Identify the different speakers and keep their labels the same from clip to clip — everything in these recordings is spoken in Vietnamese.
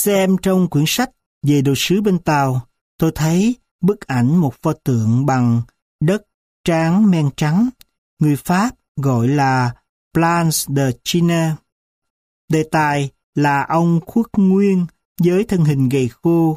Speaker 1: Xem trong quyển sách về đồ sứ bên Tàu, tôi thấy bức ảnh một pho tượng bằng đất tráng men trắng, người Pháp gọi là Planche de Chine. Đề tài là ông khuất nguyên với thân hình gầy khô,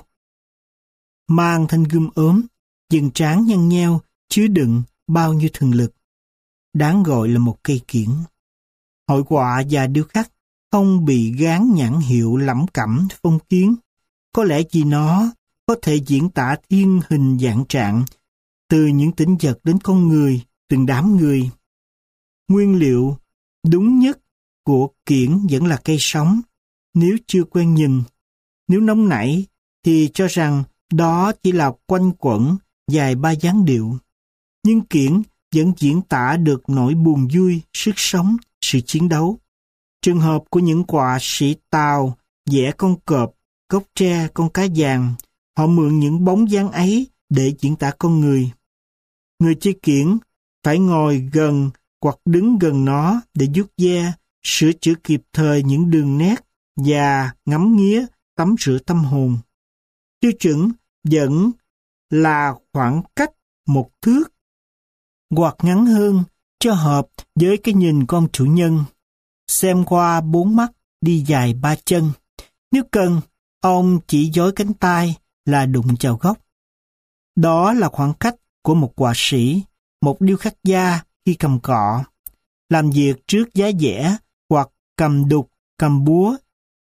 Speaker 1: mang thanh gươm ốm, dần trán nhăn nheo, chứa đựng bao nhiêu thần lực. Đáng gọi là một cây kiển. Hội họa và điêu khắc không bị gán nhãn hiệu lẩm cẩm phong kiến, có lẽ vì nó có thể diễn tả thiên hình vạn trạng, từ những tính vật đến con người, từng đám người. Nguyên liệu đúng nhất của kiển vẫn là cây sống. Nếu chưa quen nhìn, nếu nóng nảy, thì cho rằng đó chỉ là quanh quẩn vài ba dáng điệu. Nhưng kiển vẫn diễn tả được nỗi buồn vui, sức sống, sự chiến đấu. Trường hợp của những họa sĩ Tàu vẽ con cọp, cốc tre, con cá vàng, họ mượn những bóng dáng ấy để diễn tả con người. Người chơi kiển phải ngồi gần hoặc đứng gần nó để vuốt ve, sửa chữa kịp thời những đường nét và ngắm nghía, tắm rửa tâm hồn. Tiêu chuẩn vẫn là khoảng cách 1 thước hoặc ngắn hơn cho hợp với cái nhìn con chủ nhân. Xem qua 4 mắt, đi dài 3 chân. Nếu cần, ông chỉ dối cánh tay là đụng vào gốc. Đó là khoảng cách của một họa sĩ, một điêu khắc gia khi cầm cọ, làm việc trước giá vẽ hoặc cầm đục, cầm búa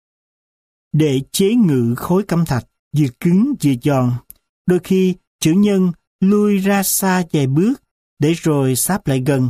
Speaker 1: để chế ngự khối cẩm thạch vừa cứng vừa giòn. Đôi khi chủ nhân lui ra xa vài bước để rồi sáp lại gần.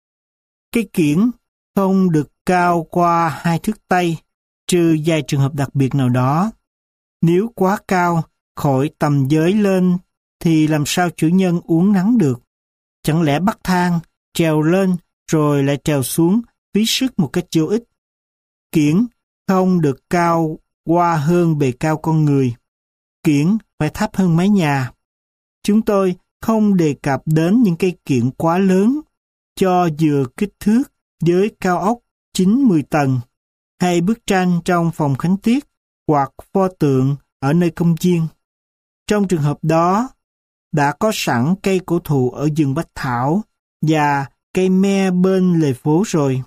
Speaker 1: Cây kiển không được cao qua 2 thước tay, trừ vài trường hợp đặc biệt nào đó. Nếu quá cao, khỏi tầm giới lên, thì làm sao chủ nhân uốn nắn được? Chẳng lẽ bắt thang, trèo lên, rồi lại trèo xuống, phí sức một cách vô ích. Kiển không được cao qua hơn bề cao con người. Kiển phải thấp hơn mái nhà. Chúng tôi không đề cập đến những cây kiển quá lớn, cho vừa kích thước với cao ốc 9-10 tầng, hay bức tranh trong phòng khánh tiết hoặc pho tượng ở nơi công viên. Trong trường hợp đó, đã có sẵn cây cổ thụ ở vườn bách thảo và cây me bên lề phố rồi.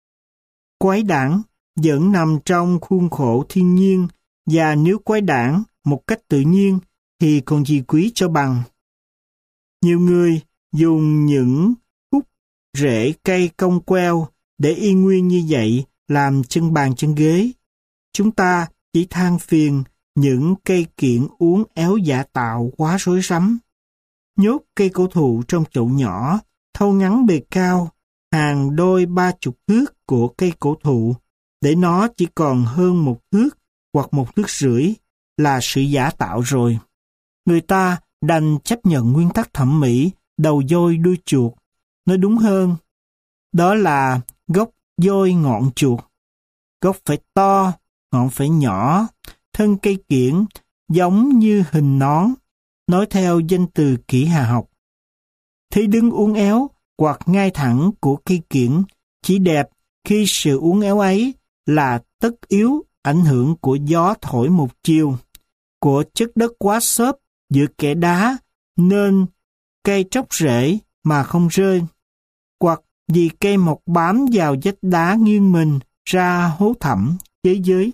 Speaker 1: Quái đản vẫn nằm trong khuôn khổ thiên nhiên, và nếu quái đản một cách tự nhiên thì còn gì quý cho bằng. Nhiều người dùng những khúc rễ cây cong queo để y nguyên như vậy làm chân bàn chân ghế. Chúng ta chỉ than phiền những cây kiển uốn éo giả tạo quá rối rắm. Nhốt cây cổ thụ trong chậu nhỏ, thâu ngắn bề cao, hàng đôi 30 thước của cây cổ thụ, để nó chỉ còn hơn 1 thước hoặc 1 thước rưỡi là sự giả tạo rồi. Người ta đành chấp nhận nguyên tắc thẩm mỹ đầu dôi đuôi chuột. Nói đúng hơn, đó là gốc dôi ngọn chuột. Gốc phải to, ngọn phải nhỏ, thân cây kiển giống như hình nón, nói theo danh từ kỹ hà học. Thế đứng uốn éo hoặc ngay thẳng của cây kiển chỉ đẹp khi sự uốn éo ấy là tất yếu ảnh hưởng của gió thổi một chiều, của chất đất quá xốp giữa kẽ đá nên cây tróc rễ mà không rơi, hoặc vì cây mọc bám vào vách đá nghiêng mình ra hố thẳm chế giới.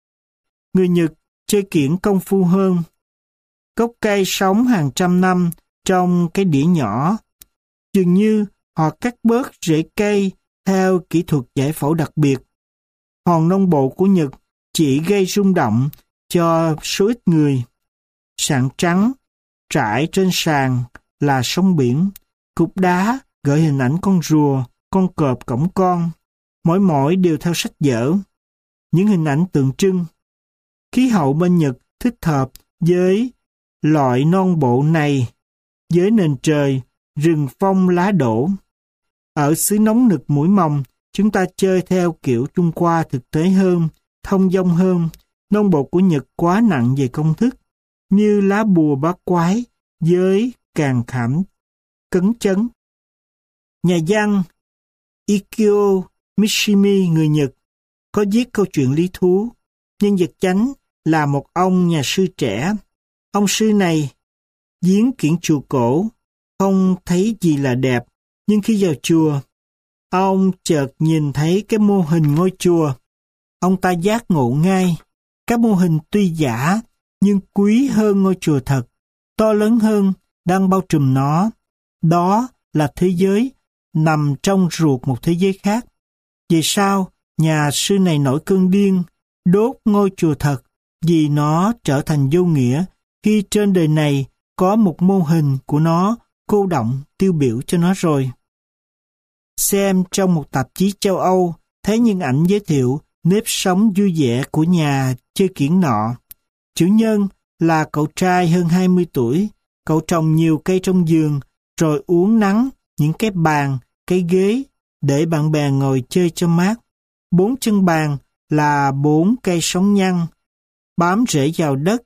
Speaker 1: Người Nhật chơi kiển công phu hơn. Gốc cây sống hàng trăm năm trong cái đĩa nhỏ. Dường như họ cắt bớt rễ cây theo kỹ thuật giải phẫu đặc biệt. Hòn nông bộ của Nhật chỉ gây rung động cho số ít người. Sạn trắng trải trên sàn là sông biển, cục đá gợi hình ảnh con rùa, con cọp cổng con, mỗi đều theo sách vở. Những hình ảnh tượng trưng. Khí hậu bên Nhật thích hợp với loại non bộ này, với nền trời, rừng phong lá đổ. Ở xứ nóng nực mũi mồng, chúng ta chơi theo kiểu Trung Hoa thực tế hơn, thông dong hơn. Non bộ của Nhật quá nặng về công thức, như lá bùa bát quái với càn khảm cấn chấn. Nhà văn Ikio Mishimi người Nhật có viết câu chuyện lý thú. Nhân vật chánh là một ông nhà sư trẻ. Ông sư này viếng kiển chùa cổ, không thấy gì là đẹp, nhưng khi vào chùa, ông chợt nhìn thấy cái mô hình ngôi chùa. Ông ta giác ngộ ngay, các mô hình tuy giả, nhưng quý hơn ngôi chùa thật, to lớn hơn, đang bao trùm nó. Đó là thế giới nằm trong ruột một thế giới khác. Vì sao nhà sư này nổi cơn điên, đốt ngôi chùa thật, vì nó trở thành vô nghĩa khi trên đời này có một mô hình của nó cô đọng tiêu biểu cho nó rồi. Xem trong một tạp chí châu Âu, thấy những ảnh giới thiệu nếp sống vui vẻ của nhà chơi kiển nọ. Chủ nhân là cậu trai hơn 20 tuổi, cậu trồng nhiều cây trong vườn, rồi uốn nắn những cái bàn, cái ghế để bạn bè ngồi chơi cho mát. 4 chân bàn là 4 cây sống nhăn, bám rễ vào đất.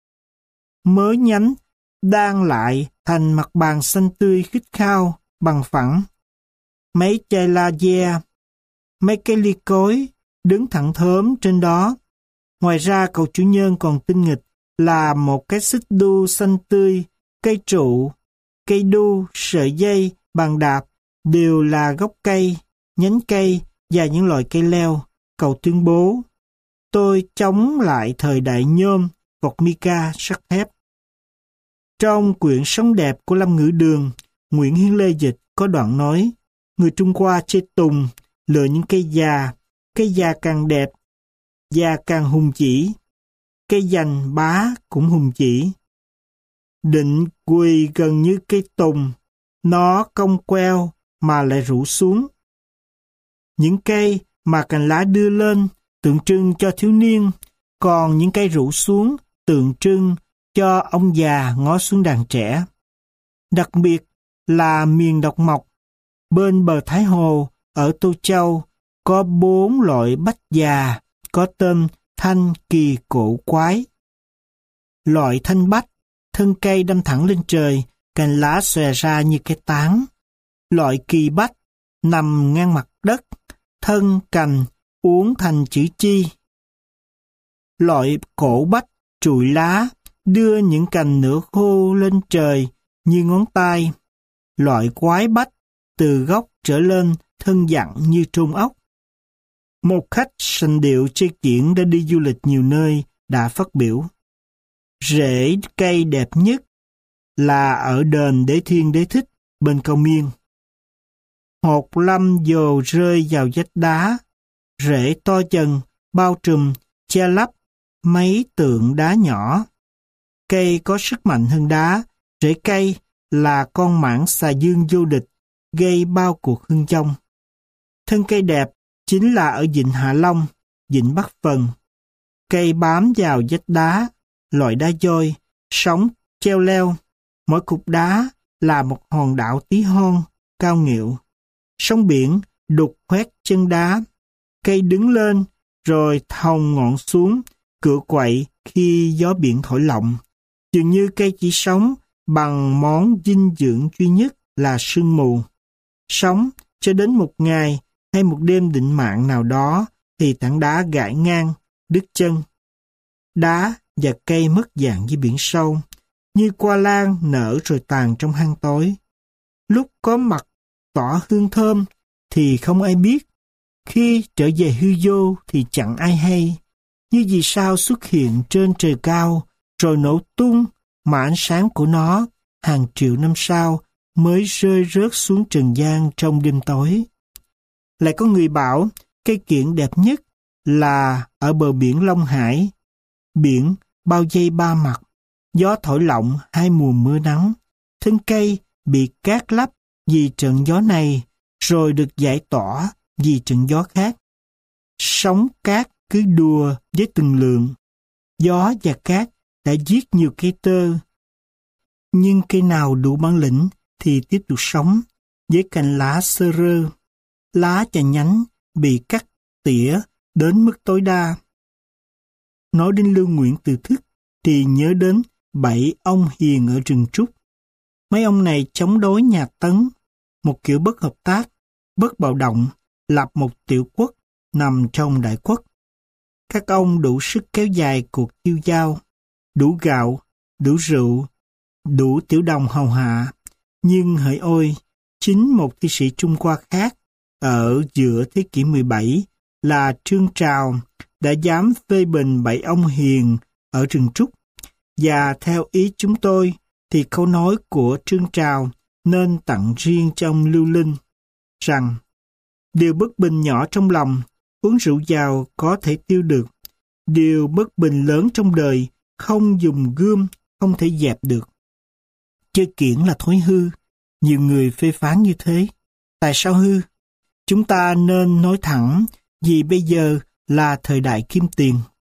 Speaker 1: Mớ nhánh đan lại thành mặt bàn xanh tươi khít khao, bằng phẳng. Mấy chai lager, mấy cái ly cối đứng thẳng thớm trên đó. Ngoài ra cậu chủ nhân còn tinh nghịch là một cái xích đu xanh tươi, cây trụ, cây đu, sợi dây, bàn đạp đều là gốc cây, nhánh cây và những loại cây leo. Cậu tuyên bố: tôi chống lại thời đại nhôm, vọt mica, sắt thép. Trong quyển Sống đẹp của Lâm Ngữ Đường, Nguyễn Hiến Lê dịch có đoạn nói: người Trung Hoa chơi tùng, lựa những cây già càng đẹp, già càng hùng chỉ, cây dành bá cũng hùng chỉ. Định quỳ gần như cây tùng, nó cong queo mà lại rủ xuống. Những cây mà cành lá đưa lên tượng trưng cho thiếu niên, còn những cây rủ xuống tượng trưng cho ông già ngó xuống đàn trẻ. Đặc biệt là miền Độc Mộc, bên bờ Thái Hồ ở Tô Châu có 4 loại bách già có tên thanh kỳ cổ quái. Loại thanh bách, thân cây đâm thẳng lên trời, cành lá xòe ra như cái tán. Loại kỳ bách nằm ngang mặt đất, thân cành uốn thành chữ chi. Loại cổ bách trụi lá, đưa những cành nửa khô lên trời như ngón tay. Loại quái bách từ gốc trở lên, thân dặn như trôn ốc. Một khách sành điệu chơi kiển đã đi du lịch nhiều nơi đã phát biểu: rễ cây đẹp nhất là ở đền Đế Thiên Đế Thích bên Cao Miên. Hột lâm dồ rơi vào vách đá, rễ to dần, bao trùm, che lấp mấy tượng đá nhỏ. Cây có sức mạnh hơn đá, rễ cây là con mãng xà dương vô địch, gây bao cuộc hưng vong. Thân cây đẹp chính là ở vịnh Hạ Long, vịnh Bắc Phần. Cây bám vào vách đá, loại đá vôi, sống, treo leo. Mỗi cục đá là một hòn đảo tí hon, cao nghịu. Sóng biển đục khoét chân đá. Cây đứng lên, rồi thòng ngọn xuống, cựa quậy khi gió biển thổi lộng. Dường như cây chỉ sống bằng món dinh dưỡng duy nhất là sương mù. Sống cho đến một ngày hay một đêm định mạng nào đó thì tảng đá gãy ngang, đứt chân. Đá và cây mất dạng dưới biển sâu, như hoa lan nở rồi tàn trong hang tối. Lúc có mặt tỏa hương thơm thì không ai biết, khi trở về hư vô thì chẳng ai hay. Như vì sao xuất hiện trên trời cao rồi nổ tung mà ánh sáng của nó hàng triệu năm sau mới rơi rớt xuống trần gian trong đêm tối. Lại có người bảo cây kiển đẹp nhất là ở bờ biển Long Hải. Biển bao vây ba mặt, gió thổi lộng hai mùa mưa nắng. Thân cây bị cát lấp vì trận gió này, rồi được giải tỏa vì trận gió khác. Sóng cát cứ đùa với từng lượng. Gió và cát đã giết nhiều cây tơ. Nhưng cây nào đủ bản lĩnh thì tiếp tục sống với cành lá xơ rơ. Lá và nhánh bị cắt tỉa đến mức tối đa. Nói đến Lưu Nguyễn Từ Thức thì nhớ đến 7 ông hiền ở rừng trúc. Mấy ông này chống đối nhà Tấn, một kiểu bất hợp tác, bất bạo động, lập một tiểu quốc nằm trong đại quốc. các ông đủ sức kéo dài cuộc tiêu dao, đủ gạo, đủ rượu, đủ tiểu đồng hầu hạ. Nhưng hỡi ôi, chính một thi sĩ Trung Hoa khác ở giữa thế kỷ 17 là Trương Trào đã dám phê bình 7 ông hiền ở rừng trúc. Và theo ý chúng tôi thì câu nói của Trương Trào nên tặng riêng cho ông Lưu Linh rằng điều bất bình nhỏ trong lòng, uống rượu vào có thể tiêu được. Điều bất bình lớn trong đời, không dùng gươm, không thể dẹp được. Chơi kiển là thói hư. Nhiều người phê phán như thế. Tại sao hư? Chúng ta nên nói thẳng vì bây giờ là thời đại kim tiền.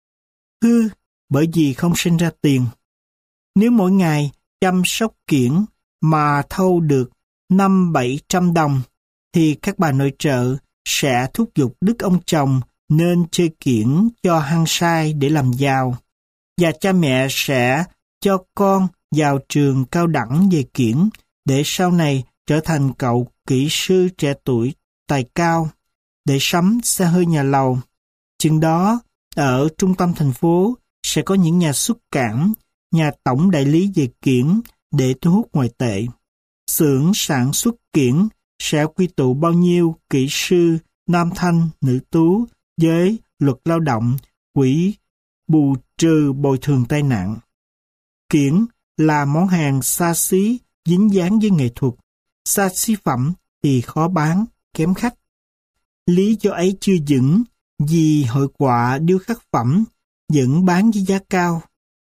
Speaker 1: Hư bởi vì không sinh ra tiền. Nếu mỗi ngày chăm sóc kiển mà thâu được 500-700 đồng thì các bà nội trợ sẽ thúc giục đức ông chồng nên chơi kiển cho hăng say để làm giàu. Và cha mẹ sẽ cho con vào trường cao đẳng về kiển để sau này trở thành cậu kỹ sư trẻ tuổi tài cao để sắm xe hơi nhà lầu. Chừng đó, ở trung tâm thành phố sẽ có những nhà xuất cảng, nhà tổng đại lý về kiển để thu hút ngoại tệ. Xưởng sản xuất kiển sẽ quy tụ bao nhiêu kỹ sư, nam thanh, nữ tú với luật lao động, quỹ bù trừ bồi thường tai nạn. Kiển là món hàng xa xí, dính dáng với nghệ thuật. Xa xí phẩm thì khó bán, kém khách. Lý do ấy chưa vững vì hội họa điêu khắc phẩm vẫn bán với giá cao.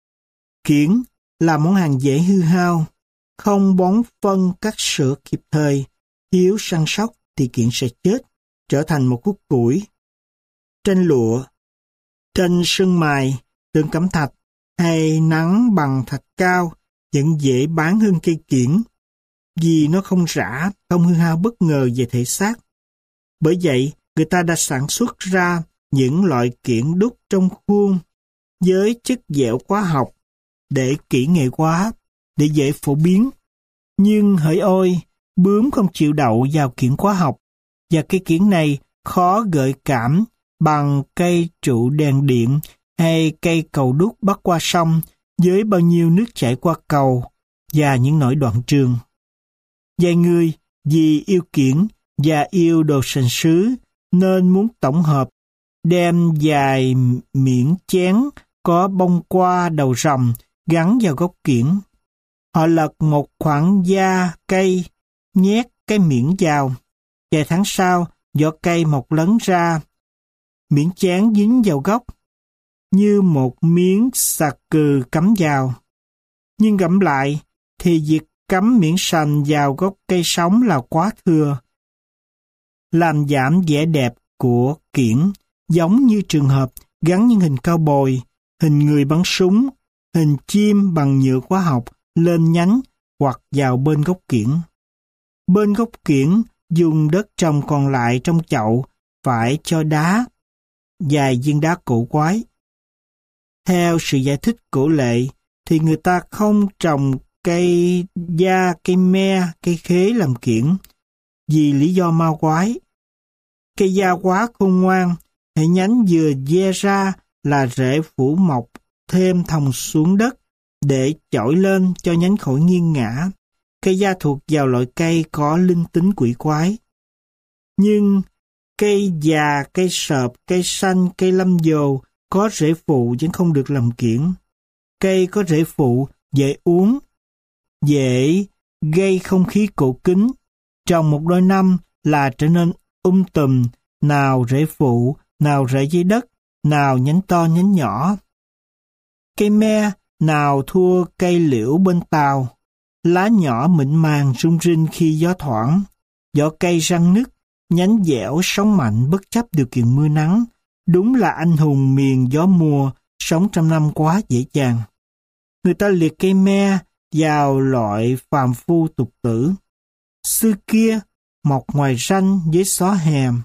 Speaker 1: Kiển là món hàng dễ hư hao, không bón phân cắt sữa kịp thời, thiếu săn sóc thì kiển sẽ chết, trở thành một khúc củi. Tranh lụa, tranh sơn mài, tượng cẩm thạch hay nắng bằng thạch cao vẫn dễ bán hơn cây kiển vì nó không rã, không hư hao bất ngờ về thể xác. Bởi vậy, người ta đã sản xuất ra những loại kiển đúc trong khuôn với chất dẻo hóa học để kỹ nghệ hóa, để dễ phổ biến. Nhưng hỡi ôi, bướm không chịu đậu vào kiển hóa học, và cây kiển này khó gợi cảm bằng cây trụ đèn điện hay cây cầu đúc bắc qua sông với bao nhiêu nước chảy qua cầu và những nỗi đoạn trường. Vài người vì yêu kiển và yêu đồ sành sứ nên muốn tổng hợp, đem vài miếng chén có bông hoa đầu rồng gắn vào gốc kiển. Họ lật một khoảng da cây, nhét cái miếng vào. Vài tháng sau, vỏ cây mọc lấn ra, miếng chén dính vào gốc, như một miếng sạc cừ cắm vào. Nhưng ngẫm lại, thì việc cắm miếng sành vào gốc cây sống là quá thừa, làm giảm vẻ đẹp của kiển, giống như trường hợp gắn những hình cao bồi, hình người bắn súng, hình chim bằng nhựa hóa học lên nhánh hoặc vào bên gốc kiển. Bên gốc kiển, dùng đất trồng còn lại trong chậu phải cho đá, vài viên đá cổ quái. Theo sự giải thích cổ lệ, thì người ta không trồng cây da, cây me, cây khế làm kiển, vì lý do ma quái. Cây da quá khôn ngoan, hệ nhánh vừa ve ra là rễ phủ mọc thêm thòng xuống đất để chổi lên cho nhánh khỏi nghiêng ngã. Cây da thuộc vào loại cây có linh tính quỷ quái. Nhưng cây già, cây sợp, cây xanh, cây lâm dồ có rễ phụ vẫn không được làm kiển. Cây có rễ phụ dễ uống, dễ gây không khí cổ kính. Trồng một đôi năm là trở nên tùm, nào rễ phụ, nào rễ dưới đất, nào nhánh to nhánh nhỏ. Cây me nào thua cây liễu bên tàu, lá nhỏ mịn màng rung rinh khi gió thoảng, vỏ cây răng nứt, nhánh dẻo sống mạnh bất chấp điều kiện mưa nắng. Đúng là anh hùng miền gió mùa, sống trăm năm quá dễ dàng. Người ta liệt cây me vào loại phàm phu tục tử. Xưa kia, mọc ngoài ranh với xó hèm,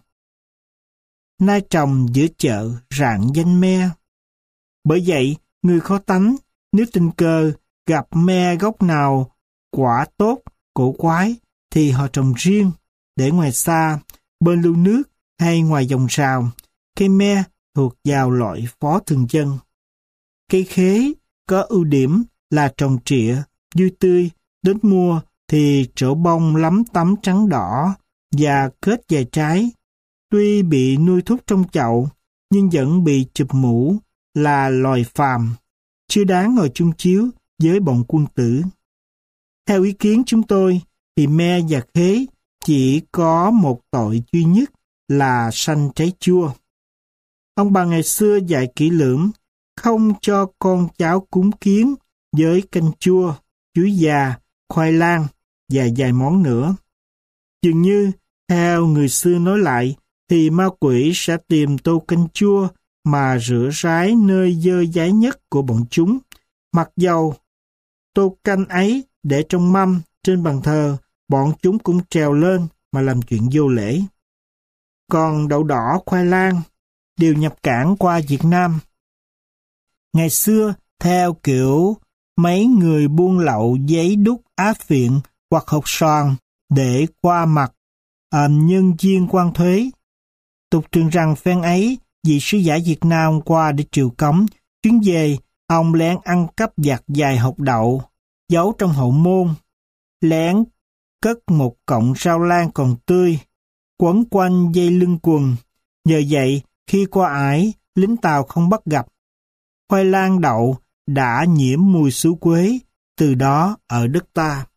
Speaker 1: nay trồng giữa chợ rạng danh me. Bởi vậy, người khó tánh, nếu tình cờ gặp me gốc nào quả tốt, cổ quái, thì họ trồng riêng, để ngoài xa, bên lưu nước hay ngoài dòng rào. Cây me thuộc vào loại phó thường dân. Cây khế có ưu điểm là tròn trịa, vui tươi, đến mùa thì trổ bông lấm tấm trắng đỏ và kết vài trái. Tuy bị nuôi thúc trong chậu, nhưng vẫn bị chụp mũ là loài phàm, chưa đáng ngồi chung chiếu với bọn quân tử. Theo ý kiến chúng tôi, thì me và khế chỉ có một tội duy nhất là sanh trái chua. Ông bà ngày xưa dạy kỹ lưỡng, không cho con cháu cúng kiến với canh chua, chuối già, khoai lang và vài món nữa. Dường như, theo người xưa nói lại, thì ma quỷ sẽ tìm tô canh chua mà rửa rái nơi dơ dáy nhất của bọn chúng. Mặc dầu tô canh ấy để trong mâm trên bàn thờ, bọn chúng cũng trèo lên mà làm chuyện vô lễ. Còn đậu đỏ, khoai lang đều nhập cảng qua Việt Nam. Ngày xưa, theo kiểu mấy người buôn lậu giấy đúc á phiện hoặc hột xoàn để qua mặt nhân viên quan thuế. Tục truyền rằng phen ấy, vị sứ giả Việt Nam qua để triều cống, chuyến về, ông lén ăn cắp vặt vài hột đậu, giấu trong hậu môn, lén cất một cọng rau lang còn tươi, quấn quanh dây lưng quần. Nhờ vậy, khi qua ải, lính Tàu không bắt gặp. Khoai lang đậu đã nhiễm mùi xứ quế, từ đó ở đất ta.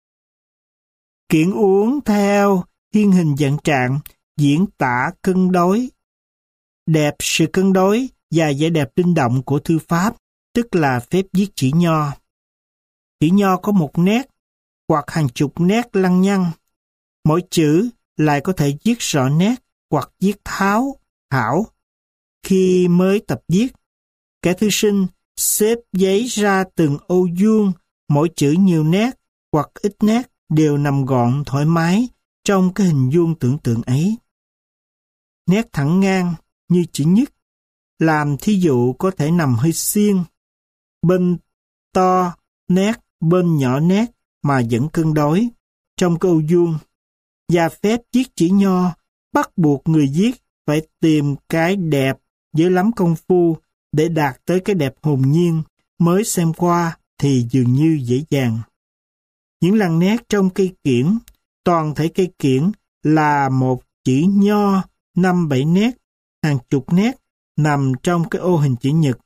Speaker 1: Kiển uống theo thiên hình dạng trạng, diễn tả cân đối. Đẹp sự cân đối và vẻ đẹp linh động của thư pháp, tức là phép viết chữ nho. Chữ nho có một nét, hoặc hàng chục nét lăng nhăng. Mỗi chữ lại có thể viết rõ nét, hoặc viết tháo, thảo. Khi mới tập viết, kẻ thư sinh xếp giấy ra từng ô vuông, mỗi chữ nhiều nét, hoặc ít nét đều nằm gọn thoải mái trong cái hình vuông tưởng tượng ấy. Nét thẳng ngang như chữ nhất, làm thí dụ có thể nằm hơi xiên, bên to nét, bên nhỏ nét mà vẫn cân đối trong cái ô vuông. Và phép viết chữ nho bắt buộc người viết phải tìm cái đẹp với lắm công phu để đạt tới cái đẹp hồn nhiên, mới xem qua thì dường như dễ dàng. Những lằn nét trong cây kiển, toàn thể cây kiển là một chữ nho 5-7 nét, hàng chục nét nằm trong cái ô hình chữ nhật.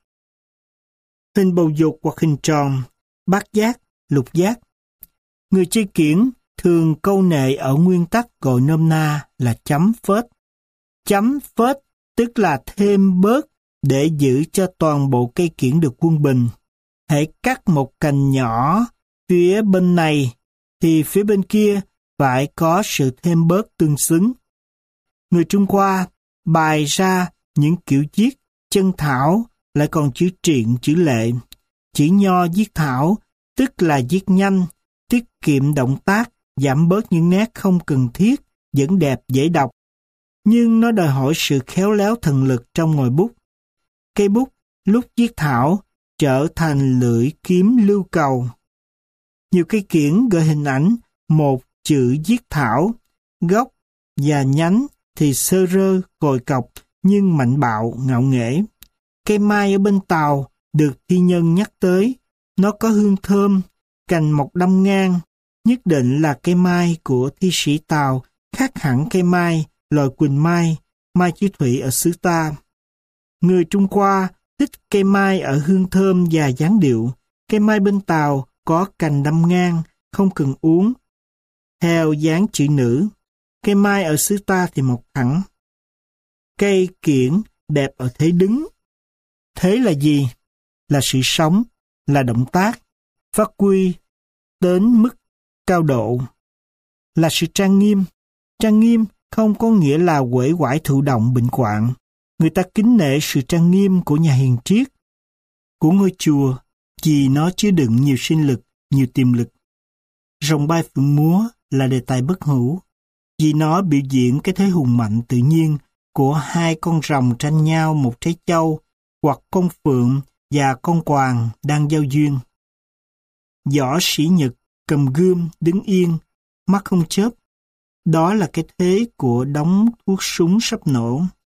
Speaker 1: Hình bầu dục hoặc hình tròn, bát giác, lục giác. Người chơi kiển thường câu nệ ở nguyên tắc gọi nôm na là chấm phết. Chấm phết tức là thêm bớt để giữ cho toàn bộ cây kiển được quân bình. Hãy cắt một cành nhỏ phía bên này thì phía bên kia phải có sự thêm bớt tương xứng. Người Trung Hoa bày ra những kiểu viết chân thảo, lại còn chữ triện, chữ lệ. Chữ nho viết thảo tức là viết nhanh, tiết kiệm động tác, giảm bớt những nét không cần thiết, vẫn đẹp dễ đọc. Nhưng nó đòi hỏi sự khéo léo thần lực trong ngòi bút. Cây bút lúc viết thảo trở thành lưỡi kiếm lưu cầu. Nhiều cây kiển gợi hình ảnh một chữ viết thảo, gốc và nhánh thì sơ rơ, cồi cọc nhưng mạnh bạo, ngạo nghễ. Cây mai ở bên Tàu được thi nhân nhắc tới, nó có hương thơm, cành mọc đâm ngang, nhất định là cây mai của thi sĩ Tàu, khác hẳn cây mai loài quỳnh mai, mai chí thủy ở xứ ta. Người Trung Hoa thích cây mai ở hương thơm và dáng điệu. Cây mai bên Tàu có cành đâm ngang, không cần uốn theo dáng chữ nữ. Cây mai ở xứ ta thì mọc thẳng. Cây kiển đẹp ở thế đứng. Thế là gì? Là sự sống, là động tác, phát huy đến mức cao độ. Là sự trang nghiêm. Trang nghiêm không có nghĩa là uể oải thụ động bệnh hoạn. Người ta kính nể sự trang nghiêm của nhà hiền triết, của ngôi chùa, vì nó chứa đựng nhiều sinh lực, nhiều tiềm lực. Rồng bay phượng múa là đề tài bất hủ, vì nó biểu diễn cái thế hùng mạnh tự nhiên của hai con rồng tranh nhau một trái châu, hoặc con phượng và con quàng đang giao duyên. Võ sĩ Nhật cầm gươm đứng yên, mắt không chớp. Đó là cái thế của đống thuốc súng sắp nổ.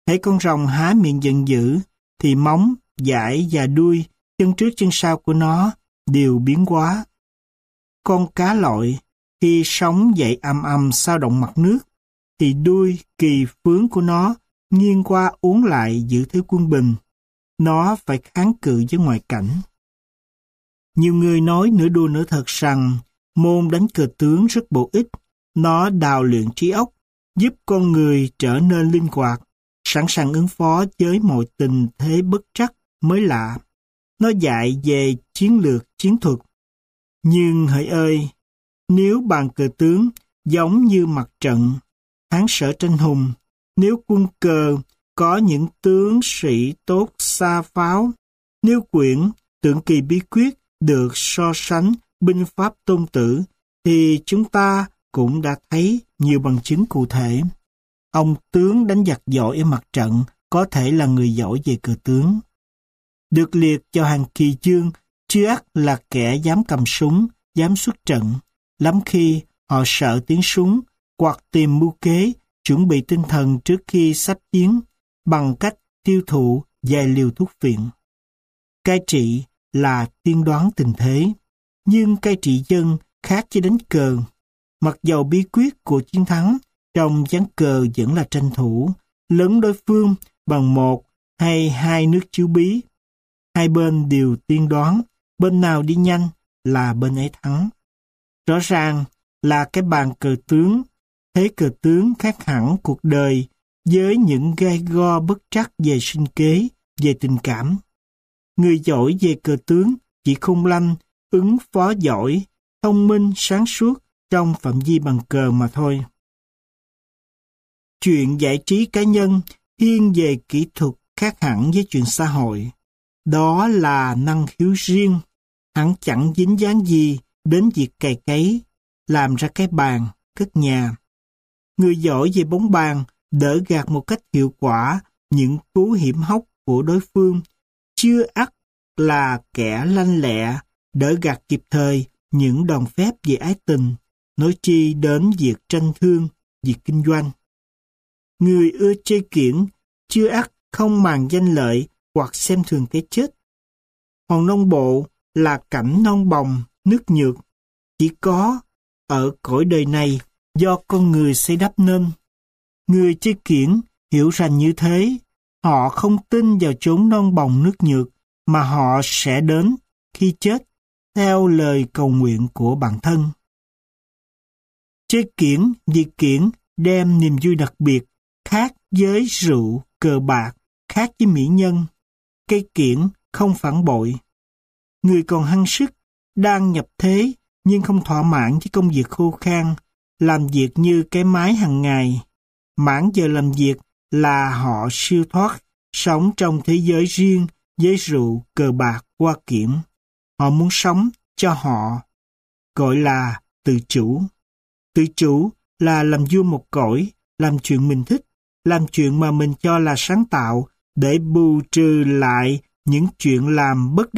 Speaker 1: Hễ con rồng há miệng giận dữ, thì móng, dãi và đuôi, chân trước chân sau của nó đều biến hóa. Con cá lội, khi sóng dậy ầm ầm sao động mặt nước, thì đuôi kỳ phướng của nó nghiêng qua uốn lại giữ thế quân bình. Nó phải kháng cự với ngoại cảnh. Nhiều người nói nửa đùa nửa thật rằng môn đánh cờ tướng rất bổ ích. Nó đào luyện trí óc, giúp con người trở nên linh hoạt, sẵn sàng ứng phó với mọi tình thế bất trắc mới lạ. Nó dạy về chiến lược, chiến thuật. Nhưng hỡi ơi, nếu bàn cờ tướng giống như mặt trận, hán sở tranh hùng, nếu quân cờ có những tướng sĩ tốt xa pháo, nếu quyển tượng kỳ bí quyết được so sánh binh pháp Tôn Tử, thì chúng ta cũng đã thấy nhiều bằng chứng cụ thể. Ông tướng đánh giặc giỏi ở mặt trận có thể là người giỏi về cờ tướng. Được liệt vào hàng kỳ dương, chưa ắt là kẻ dám cầm súng, dám xuất trận. Lắm khi họ sợ tiếng súng, hoặc tìm mưu kế, chuẩn bị tinh thần trước khi sắp chiến, bằng cách tiêu thụ vài liều thuốc phiện. Cai trị là tiên đoán tình thế, nhưng cai trị dân khác với đánh cờ. Mặc dầu bí quyết của chiến thắng trong ván cờ vẫn là tranh thủ, lấn đối phương bằng một hay hai nước chiếu bí. Hai bên đều tiên đoán, bên nào đi nhanh là bên ấy thắng. Rõ ràng là cái bàn cờ tướng, thế cờ tướng khác hẳn cuộc đời với những gai go bất trắc về sinh kế, về tình cảm. Người giỏi về cờ tướng chỉ khôn lanh, ứng phó giỏi, thông minh, sáng suốt trong phạm vi bàn cờ mà thôi. Chuyện giải trí cá nhân thiên về kỹ thuật khác hẳn với chuyện xã hội. Đó là năng khiếu riêng, hẳn chẳng dính dáng gì đến việc cày cấy, làm ra cái bàn, cất nhà. Người giỏi về bóng bàn đỡ gạt một cách hiệu quả những cú hiểm hóc của đối phương, chưa ắt là kẻ lanh lẹ, đỡ gạt kịp thời những đòn phép về ái tình, nói chi đến việc tranh thương, việc kinh doanh. Người ưa chơi kiển chưa ắt không màng danh lợi hoặc xem thường cái chết. Hòn non bộ là cảnh non bồng, nước nhược, chỉ có ở cõi đời này do con người xây đắp nên. Người chơi kiển hiểu rằng như thế, họ không tin vào chốn non bồng nước nhược mà họ sẽ đến khi chết theo lời cầu nguyện của bản thân. Chơi kiển vì kiển đem niềm vui đặc biệt, khác với rượu, cờ bạc, khác với mỹ nhân. Cây kiển không phản bội. Người còn hăng sức, đang nhập thế nhưng không thỏa mãn với công việc khô khan, làm việc như cái máy hàng ngày. Mãn giờ làm việc là họ siêu thoát, sống trong thế giới riêng với rượu, cờ bạc, hoa kiển. Họ muốn sống cho họ, gọi là tự chủ. Tự chủ là làm vua một cõi, làm chuyện mình thích, làm chuyện mà mình cho là sáng tạo, để bù trừ lại những chuyện làm bất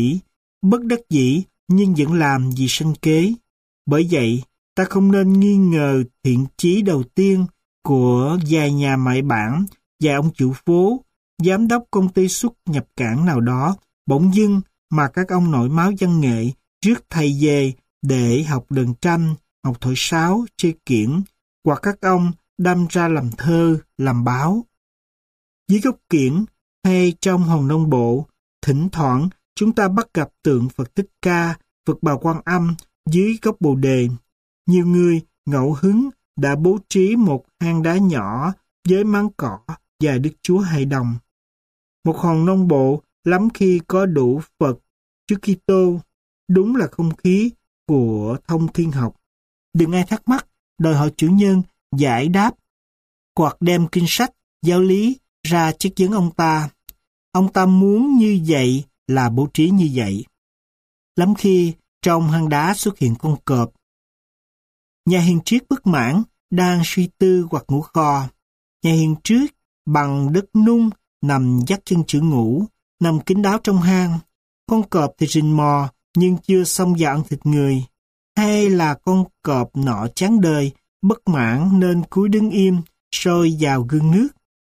Speaker 1: đắc dĩ nhưng vẫn làm vì sinh kế. Bởi vậy, ta không nên nghi ngờ thiện chí đầu tiên của vài nhà mại bản, vài ông chủ phố, giám đốc công ty xuất nhập cảng nào đó, bỗng dưng mà các ông nổi máu văn nghệ rước thầy về để học đờn tranh, học thổi sáo, chơi kiển, hoặc các ông đâm ra làm thơ, làm báo. Dưới gốc kiển hay trong hòn non bộ, thỉnh thoảng chúng ta bắt gặp tượng Phật Thích Ca, Phật Bà Quan Âm dưới gốc bồ đề. Nhiều người ngẫu hứng đã bố trí một hang đá nhỏ với máng cỏ và Đức Chúa Hài Đồng. Một hòn non bộ lắm khi có đủ Phật, Chúa Kitô, đúng là không khí của thông thiên học. Đừng ai thắc mắc, đòi hỏi chủ nhân giải đáp hoặc đem kinh sách, giáo lý ra chất vấn ông ta. Ông ta muốn như vậy là bố trí như vậy. Lắm khi trong hang đá xuất hiện con cọp. Nhà hiền triết bất mãn, đang suy tư hoặc ngủ kho. Nhà hiền triết bằng đất nung nằm dắt chân chữ ngủ, nằm kín đáo trong hang. Con cọp thì rình mò nhưng chưa xong vào ăn thịt người. Hay là con cọp nọ chán đời, bất mãn nên cúi đứng im, soi vào gương nước.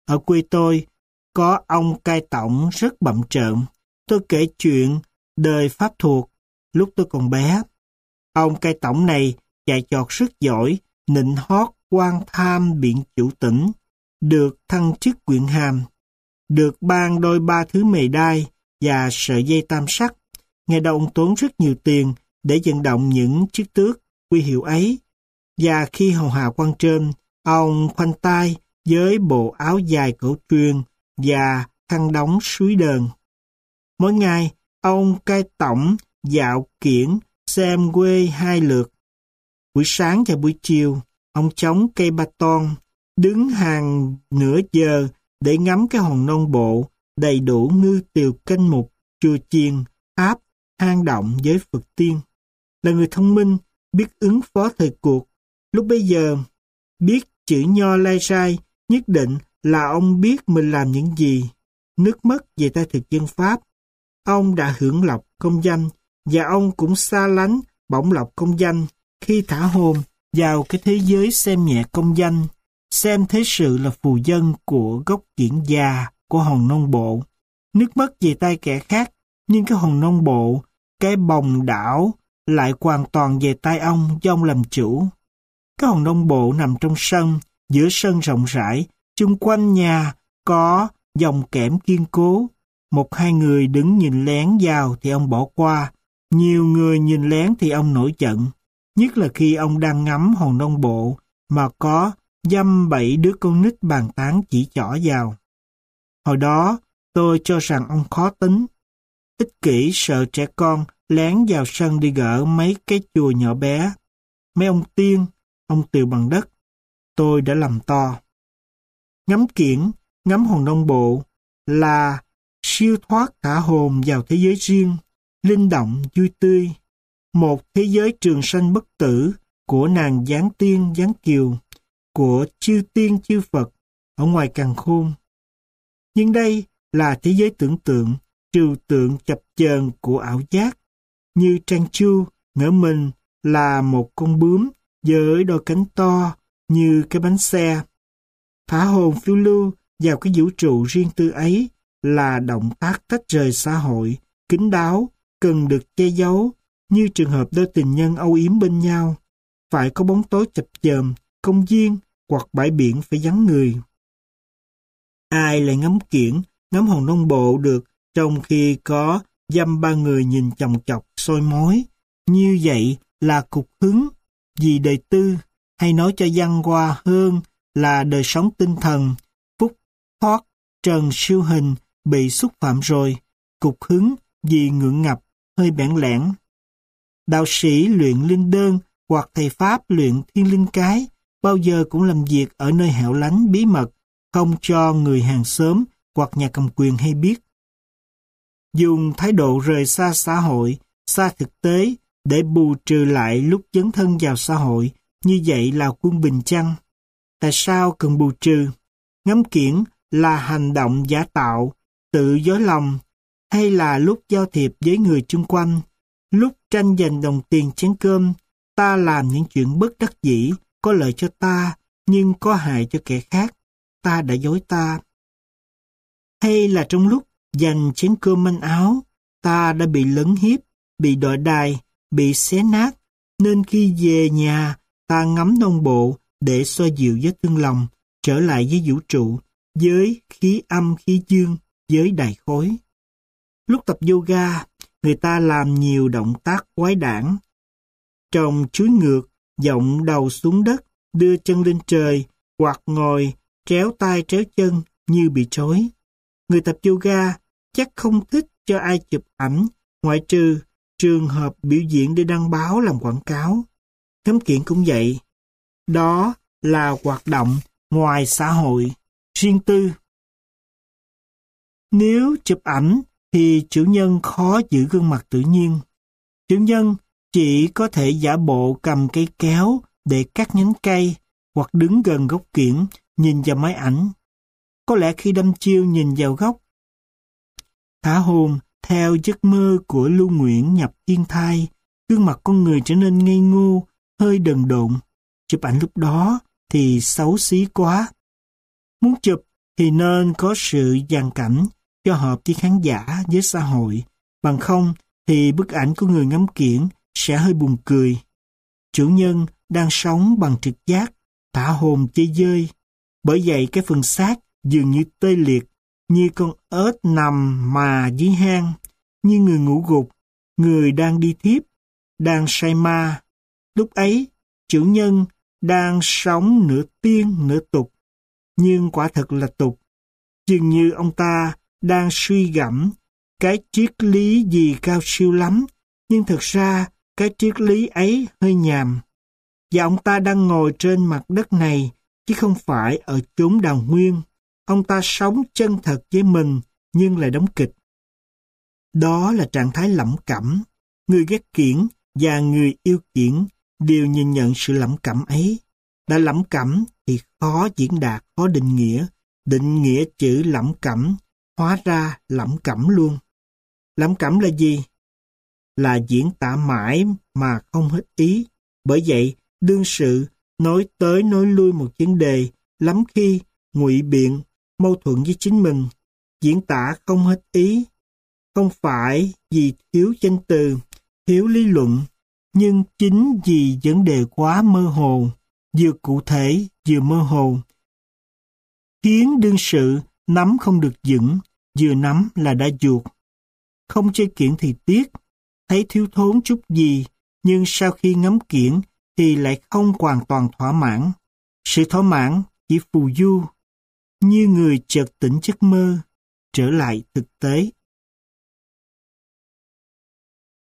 Speaker 1: Ở quê tôi, có ông cai tổng rất bặm trợn. Tôi kể chuyện đời Pháp thuộc lúc tôi còn bé. Ông cai tổng này chạy chọt rất giỏi, nịnh hót quan tham biện chủ tỉnh, được thăng chức quyện hàm, được ban đôi 3 thứ mề đai và sợi dây tam sắc. Ngày đầu ông tốn rất nhiều tiền để vận động những chức tước quy hiệu ấy, và khi hầu hạ quan trên, ông khoanh tay với bộ áo dài cổ truyền và khăn đóng suối đờn. Mỗi ngày, ông cai tổng dạo kiển xem quê 2 lượt. Buổi sáng và buổi chiều, ông chống cây ba ton, đứng hàng nửa giờ để ngắm cái hòn non bộ đầy đủ ngư tiều canh mục, chùa chiền, tháp, hang động với Phật tiên. Là người thông minh, biết ứng phó thời cuộc. Lúc bấy giờ, biết chữ nho lai rai, nhất định là ông biết mình làm những gì. Nước mất về tay thực dân Pháp. Ông đã hưởng lộc công danh, và ông cũng xa lánh bổng lộc công danh khi thả hồn vào cái thế giới xem nhẹ công danh, xem thế sự là phù dân của gốc kiển già của hòn non bộ. Nước mất về tay kẻ khác, nhưng cái hòn non bộ, cái bồng đảo lại hoàn toàn về tay ông do ông làm chủ. Cái hòn non bộ nằm trong sân, giữa sân rộng rãi, chung quanh nhà có dòng kẽm kiên cố. 1-2 người đứng nhìn lén vào thì ông bỏ qua, nhiều người nhìn lén thì ông nổi giận, nhất là khi ông đang ngắm hòn non bộ mà có dăm 7 đứa con nít bàn tán chỉ trỏ vào. Hồi đó, tôi cho rằng ông khó tính, ích kỷ sợ trẻ con lén vào sân đi gỡ mấy cái chùa nhỏ bé. Mấy ông tiên, ông tiều bằng đất, tôi đã làm to. Ngắm kiển, ngắm hòn non bộ là siêu thoát thả hồn vào thế giới riêng, linh động, vui tươi. Một thế giới trường sanh bất tử của nàng giáng tiên, giáng kiều, của chư tiên, chư Phật ở ngoài càn khôn. Nhưng đây là thế giới tưởng tượng, trừu tượng chập chờn của ảo giác. Như Trang Chu ngỡ mình là một con bướm với đôi cánh to như cái bánh xe. Thả hồn phiêu lưu vào cái vũ trụ riêng tư ấy là động tác tách rời xã hội, kín đáo, cần được che giấu, như trường hợp đôi tình nhân âu yếm bên nhau. Phải có bóng tối chập chờn, công viên hoặc bãi biển phải vắng người. Ai lại ngắm kiển, ngắm hòn non bộ được trong khi có dăm 3 người nhìn chòng chọc soi mói. Như vậy là cục hứng vì đời tư, hay nói cho văn hoa hơn là đời sống tinh thần. Phúc thoát trần siêu hình bị xúc phạm rồi, cục hứng vì ngượng ngập, hơi bẽn lẽn. Đạo sĩ luyện linh đơn hoặc thầy Pháp luyện thiên linh cái bao giờ cũng làm việc ở nơi hẻo lánh bí mật, không cho người hàng xóm hoặc nhà cầm quyền hay biết. Dùng thái độ rời xa xã hội, xa thực tế để bù trừ lại lúc dấn thân vào xã hội, như vậy là quân bình chăng? Tại sao cần bù trừ? Ngắm kiển là hành động giả tạo, tự dối lòng, hay là lúc giao thiệp với người chung quanh, lúc tranh giành đồng tiền chén cơm, ta làm những chuyện bất đắc dĩ, có lợi cho ta, nhưng có hại cho kẻ khác, ta đã dối ta. Hay là trong lúc giành chén cơm manh áo, ta đã bị lấn hiếp, bị đòi đài, bị xé nát, nên khi về nhà, ta ngắm non bộ để xoa dịu vết thương lòng, trở lại với vũ trụ, với khí âm khí dương, với đại khối. Lúc tập yoga, người ta làm nhiều động tác quái đản. Trồng chuối ngược, dọng đầu xuống đất, đưa chân lên trời, hoặc ngồi tréo tay tréo chân như bị trói. Người tập yoga chắc không thích cho ai chụp ảnh, ngoại trừ trường hợp biểu diễn để đăng báo làm quảng cáo. Ngắm kiển cũng vậy. Đó là hoạt động ngoài xã hội, riêng tư. Nếu chụp ảnh thì chủ nhân khó giữ gương mặt tự nhiên. Chủ nhân chỉ có thể giả bộ cầm cây kéo để cắt nhánh cây hoặc đứng gần gốc kiển nhìn vào máy ảnh. Có lẽ khi đâm chiêu nhìn vào góc, thả hồn theo giấc mơ của Lưu Nguyễn nhập thiên thai, gương mặt con người trở nên ngây ngô, hơi đần độn. Chụp ảnh lúc đó thì xấu xí quá. Muốn chụp thì nên có sự dàn cảnh cho hợp với khán giả, với xã hội. Bằng không thì bức ảnh của người ngắm kiểng sẽ hơi buồn cười. Chủ nhân đang sống bằng trực giác, thả hồn chơi dơi. Bởi vậy cái phần xác dường như tê liệt, như con ếch nằm mà dưới hang, như người ngủ gục, người đang đi thiếp, đang say ma. Lúc ấy, chủ nhân đang sống nửa tiên nửa tục, nhưng quả thật là tục. Dường như ông ta đang suy gẫm cái triết lý gì cao siêu lắm, nhưng thực ra cái triết lý ấy hơi nhàm. Và ông ta đang ngồi trên mặt đất này, chứ không phải ở chốn đào nguyên. Ông ta sống chân thật với mình, nhưng lại đóng kịch. Đó là trạng thái lẩm cẩm. Người ghét kiểng và người yêu kiểng đều nhìn nhận sự lẩm cẩm ấy. Đã lẩm cẩm thì khó diễn đạt, khó định nghĩa. Định nghĩa chữ lẩm cẩm, hóa ra lẩm cẩm luôn. Lẩm cẩm là gì? Là diễn tả mãi mà không hết ý. Bởi vậy, đương sự nói tới nói lui một vấn đề, lắm khi ngụy biện, mâu thuẫn với chính mình, diễn tả không hết ý. Không phải vì thiếu danh từ, thiếu lý luận, nhưng chính vì vấn đề quá mơ hồ, vừa cụ thể vừa mơ hồ, khiến đương sự nắm không được vững, vừa nắm là đã ruột. Không chơi kiểng thì tiếc, thấy thiếu thốn chút gì, nhưng sau khi ngắm kiểng thì lại không hoàn toàn thỏa mãn. Sự thỏa mãn chỉ phù du, như người chợt tỉnh giấc mơ, trở lại thực tế.